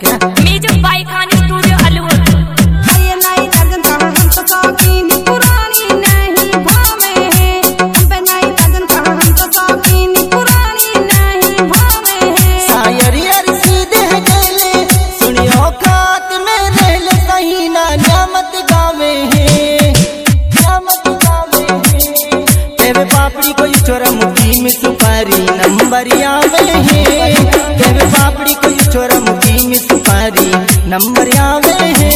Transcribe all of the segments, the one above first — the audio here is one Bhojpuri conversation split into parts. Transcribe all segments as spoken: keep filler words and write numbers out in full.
Music by Khan studio Alwar. ये नई लगन कहाँ हम तो शौकीन पुरानी नहीं भावे हैं, हम पे नई लगन कहाँ हम तो शौकीन पुरानी नहीं भावे हैं। शायरी अर सीधे गले सुनियो खात में रहले सही ना न्यामत गावे है, न्यामत गावे है। केवे पापड़ी कोई छोरा मुखी में सुपारी नंबरिया में है, केवे पापड़ी कोई छोरा मुखी में सुपारी नंबरिया में है।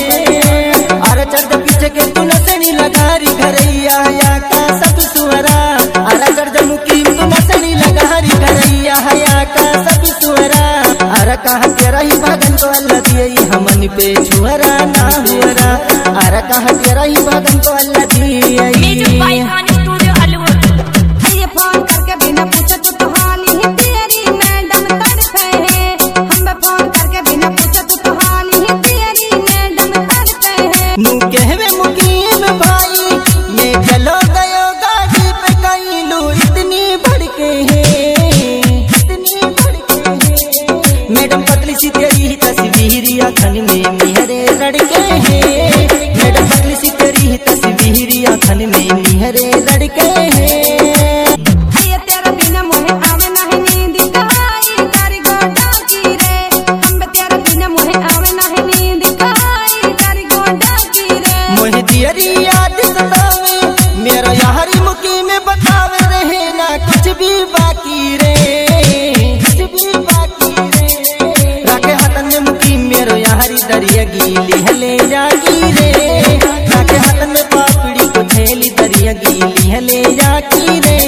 अरे चढ़ पीछे के तू नसनी लगारी घरैया या का सब सुअरा, अरे चढ़ मुखी तू नसनी लगारी घरैया या का सब सुअरा। अरे कहाँ तेरा ही भगन को अल्लाह दिए हमन पे छुअरा ना हुअरा, अरे कहाँ तेरा ही भगन को अल्लाह दिए। Music by Khan studio Alwar. ये फोन करके बिना पूछे तू तो हाली ही तेरी मैडम तड़पे है, हम पे फोन करके बिना पूछे तू तो हाली ही तेरी मैडम तड़पे है। नू कहवे मुकीम भाई मैं चलो गयो गाड़ी पे कहीं लू इतनी भड़के है, इतनी भड़के है। मैडम पतली सी तेरी ही तस्वीर आँखन में मेहरे लड़के हैं, मैडम पतली सी तेरी ही तस्वीर आँखन में मेहरे लड़के हैं। ये तेरा बिना मोहे आवे नहीं नींद काई तारी गोडा की रे, हम पे तेरा बिना मोहे आवे नहीं नींद काई तारी गोडा की रे। मोहे दियरी याद सतावे मेरा यारी मुकी में बतावे रहे ना कुछ भी बाकी रे, कुछ भी बाकी रे। राखे हाथन में मुकी मेरो यारी दरिया गीली हले जागी रे, राखे हाथन में पापड़ी को थैली दरिया गीली हले जागी रे।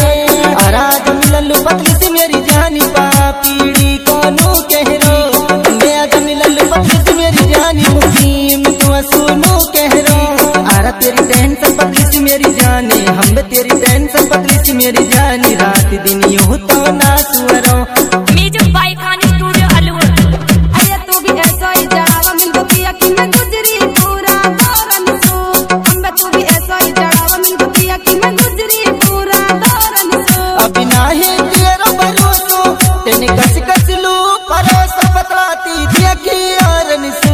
आराज मिललू पतली सी मेरी जानी पापीड़ी कोनू कह रो, मैं आज मिललू पतली सी मेरी जानी मुकीम तू सुनू कह रो। आरा तेरी टेंशन पतली सी मेरी जाने, हम तेरी टेंशन पतली सी मेरी जानी, रात दिन यूं तो ना सुअरो। Music by Khan studio Alwar. अरे तू भी ऐसा ही जड़ावा मिल गया कि मैं गुजरी पूरा दौरन सो, हम बे तू भी ऐसा ही जड़ावा मिल गया कि मैं गुजरी पूरा दौरन सो। अभी ना है तेरा भरोसो तेने कस कस लू परोस बतलाती दिया की औरन सू,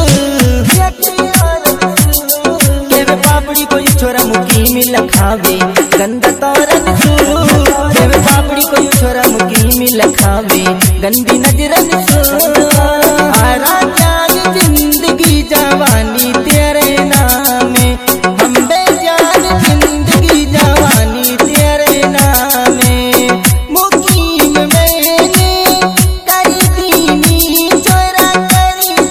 दिया की औरन सू। केवे पापड़ी कोई छोरा मुकी में लखावे गंदा तौरन सू, केवे पापड़ी कोई छोरा मुकी में लखावे गंदी नजरन सू। आरा जान जिंदगी जवानी तेरे नामे, हम बेजान जिंदगी जवानी तेरे नामे। मुकीम मैंने करी दीनी छोरा करी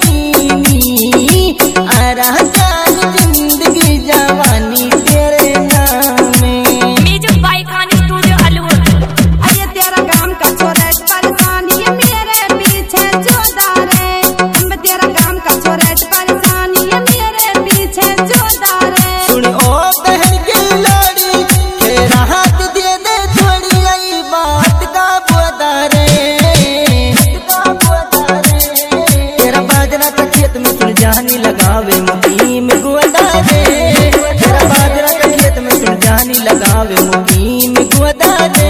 दीनी, आरा जान जिंदगी जवानी तेरे नामे। Music by Khan studio Alwar. अरे तेरा काम का छोरा परेशानी है मेरे पीछे जोदारे, हम तेरा काम का छोरा परेशानी है मेरे पीछे जोदारे। सुन ओ बहन की लोड़ी तेरा हाथ दे दे थोड़ी आई बात का बुआदारे, का बुआदारे। तेरा बाजरा का खेत में सुन जानी लगावे मुकीम गुआदारे, तेरा बाजरा का खेत में सुन जानी लगावे मुकीम गुआदारे।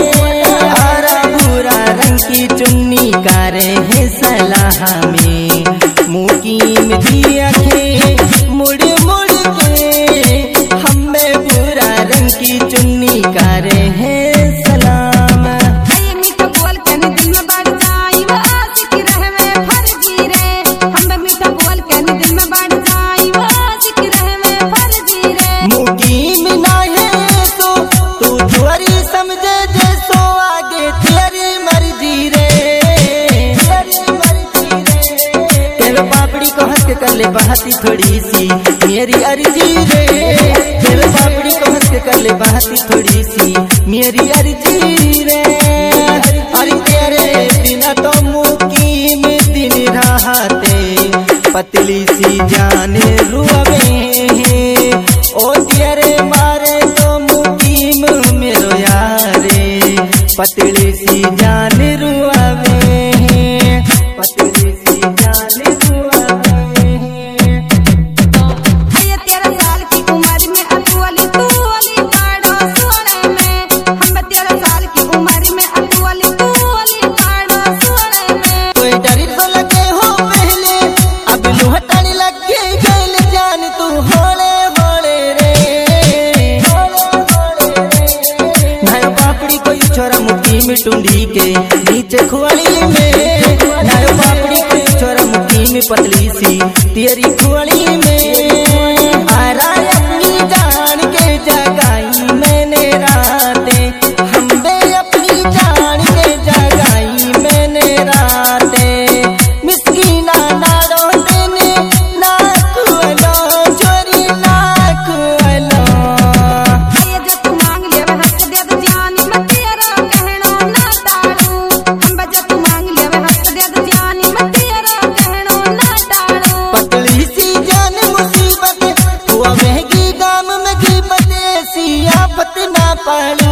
हरा भूरा रंग की चुन्नी कारे है सलाह में, मुकीम की आंखें मुड़ मुड़ के, हमें भूरा रंग की चुन्नी कारे है सलाम। ये मीठा बोल के न दिल में बढ़ जाई वो आशिक रह में फर्जी रे, हम बे मीठा बोल के न दिल में बढ़ जाई वो आशिक रह में फर्जी रे। मुकीम ना है तो तू चोरी समझे जैसो आगे तेरी मर्जी रे, तेरी मर्जी रे। केवे पापड़ी को हंस के कर ले बहाती थोड़ी सी मेरी अर्जी रे, केवे पापड़ी को हंस के कर ले बहाती थोड़ी सी मेरी अर्जी रे। अरे तेरे बिना तो मुकीम दिन रहते पतली सी जाने रुआवे हैं, ओ तेरे मारे तो मुकीम मेरो यारे पतली सी जान रुआवे हैं, पतली सी जान रुआवे हैं। ये तेरह साल की उम्र में अतुअली तू अली पाड़ो सोने में, हम तेरह साल की उम्र में अतुअली तू अली पाड़ो सोने में। कोई डर तो लगे हो मुकीम टुंडी के नीचे खुआली में, नायो पापड़ी कोई छोरा मुकीम पतली सी तेरी खुआली में। आरा अपनी जान के जगाई मैंने राते, हम बे अपनी जान के जगाई मैंने राते। मिस्कीना नाड़ो देने नाक वाला चोरी नाक वाला। ये जो तू मांग ले वह हक दे दे जानी मैं तेरा कहना ना टालू। हम जो तू मांग ले वह हक दे दे जानी मैं तेरा कहना ना टालू। पतली सी जान मुसीबत हुआ महंगी गाम में कीमत, ऐसी आफत ना पालू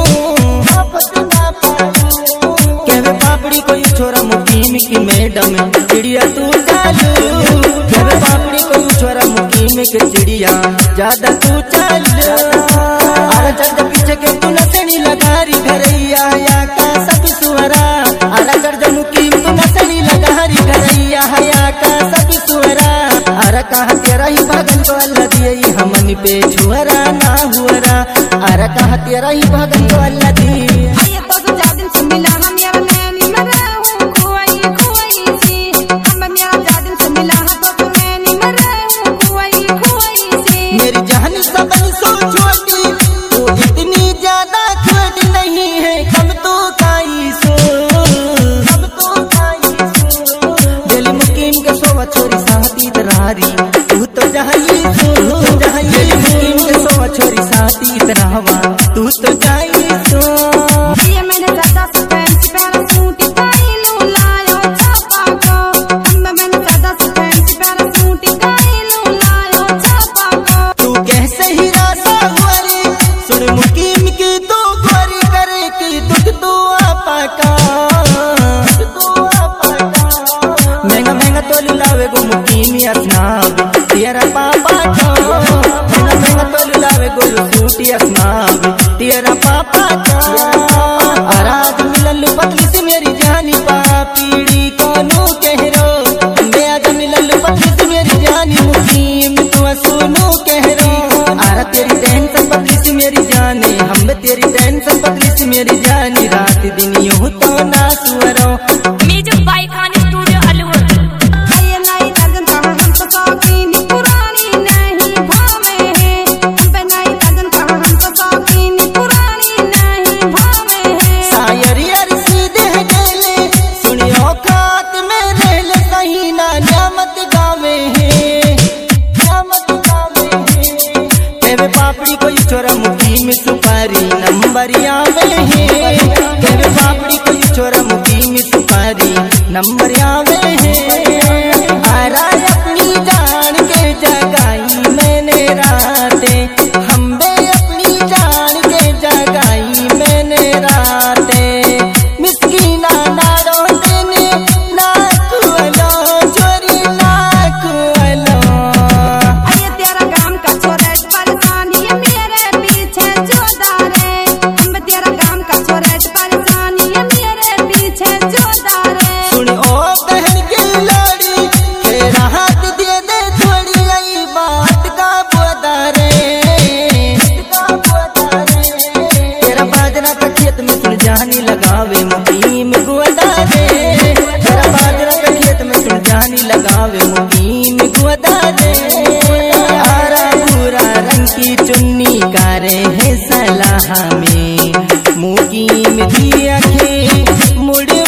आफत ना पालू। कहवे पापड़ी कोई छोरा मुकीम की मैडम चिड़िया तू चालू, कहवे पापड़ी कोई छोरा मुकीम के चिड़िया ज्यादा तू चालू। अरे चढ़ पीछे के तू नसनी लगारी घरैया या का सब सुअरा। अरे चढ़ मुकीम तू नसनी लगारी घरैया या का सब सुअरा। अरे कहा तेरा ही भगन को अल्लाह दिए हमन पे छुअरा ना हुअरा। अरे कहा तेरा ही भगन को अल्लाह दिए। ये तो जो जा दिन से मिला हम मेरा नैनी मैं रहूं खोई खोई सी। हम मेरा जा दिन से मिला तो तू नैनी मैं रहूं खोई खोई सी। मेरी जान सबन सो छोटी तो इतनी ज्यादा छोटी नहीं है, कम तो काई सो कम तो काई सो। दिल मुकीम के सोवा छोरी साथी तरारी तू तो जाई सो जाई। दिल मुकीम के सोवा छोरी साथी तरावा तू तो जाई सो। ये मैंने ज्यादा से फैंसी पहना सूट काई लू लायो छापा को। हम मैंने ज्यादा से फैंसी पहना सूट काई लू लायो छापा को। तू कैसे ही रासा हुआरी सुन मुकीम की तू गोरी करे की दुख तू आपा का तू आपा का। महंगा महंगा तोलू लावे गो मुकीम असनाब तेरा पापा का। महंगा महंगा तोलू लावे गो सूटी असनाब तेरा पापा का। आराध मिलल पतली से मेरी जानी पापीड़ी कोनो कहरो। आज मिलल पतली से मेरी जानी मुकीम तू सुनो कहरो। आरा तेरी टेंशन पतली सी मेरी जाने, हम तेरी टेंशन पतली सी मेरी जानी। रात दिन यूं तो ना सुअरो। Music by Khan studio Alwar. ये नई लगन कहाँ हम तो शौकीन पुरानी नहीं भावे हैं। हम पे नई लगन कहाँ हम तो शौकीन पुरानी नहीं भावे हैं। शायरी अर सीधे गेले सुनियो खात में रहल सही ना न्यामत गावे है न्यामत गावे है। कहवे पापड़ी कोई छोरा मुकीम सुपारी नंबरिया में है। कहवे पापड़ी कोई छोरा मुकीम सुपारी नंबरिया में है। आरा अपनी जान के जगाई मैंने राते, हम बे अपनी जान के जगाई मैंने राते। मिस्कीना नाड़ो देने नाक वाला चोरी नाक वाला। ये तेरा काम का छोरा परेशानी ये मेरे पीछे जोदारे। हम तेरा काम का छोरा परेशानी ये मेरे पीछे जोदारे। सुन ओ बहन की लाड़ी तेरा हाथ दे दे थोड़ी आई बात का बुआदारे का बुआदारे। तेरा बाजरा का खेत में सुन जानी लगावे मुकीम गुआदारे। तेरा बाजरा का खेत में सुन जानी लगावे मुकीम गुआदारे। आरा पूरा रंग की चुन्नी कारे है सलाह में मुकीम दी आखे मुड़